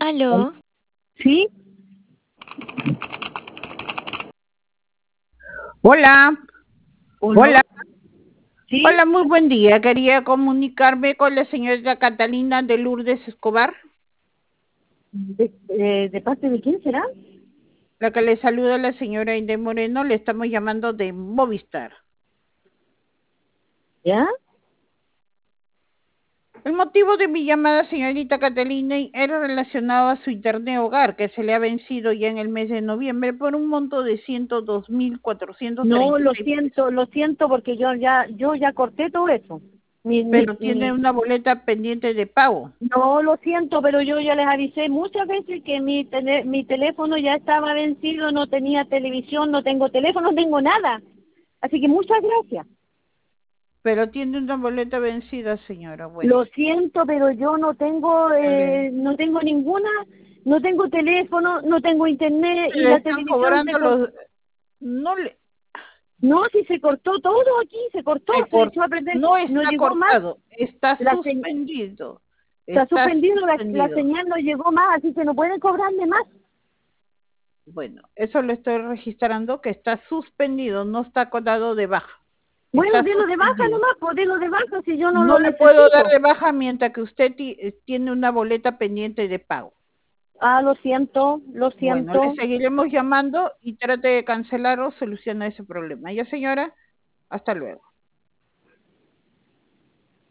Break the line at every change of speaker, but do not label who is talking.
Aló,
¿Sí?
Hola,
¿Hola?
hola,
¿Sí?
hola, muy buen día. Quería comunicarme con la señorita Catalina de Lourdes Escobar,
¿De parte de quién será?
la que le saluda la señora Inde Moreno. Le estamos llamando de Movistar.
¿Ya?
El motivo de mi llamada, señorita Catalina, era relacionado a su internet hogar, que se le ha vencido ya en el mes de noviembre por un monto de
No,
102.436 pesos.
lo siento porque yo ya corté todo eso.
Pero tiene una boleta pendiente de pago.
No, lo siento, pero yo ya les avisé muchas veces que mi teléfono ya estaba vencido, no tenía televisión, no tengo teléfono, no tengo nada. Así que muchas gracias.
Pero tiene una boleta vencida, señora. Bueno,
Lo siento, pero yo
vale.
no tengo no tengo teléfono, no tengo internet y
Le
la
están
televisión se
cobrando
cortó.
no le,
No, si se cortó todo aquí, se cortó,
se
se
cor-
echó a perder,
no
no
está
llegó más,
cortado, está suspendido,
se ha
está
suspendido, la
suspendido.
señal no llegó más, así que no pueden cobrarme más.
Bueno, eso lo estoy registrando que está suspendido, no está dado de baja,
Bueno,
está
delo de baja
suspendido.
nomás, pues delo de baja si yo no
No
lo
le puedo dar
necesito.
de baja mientras que usted tiene una boleta pendiente de pago.
Ah, lo siento, lo
Bueno, le
siento.
seguiremos llamando y trate de cancelar o solucionar ese problema. Ya, señora, hasta luego.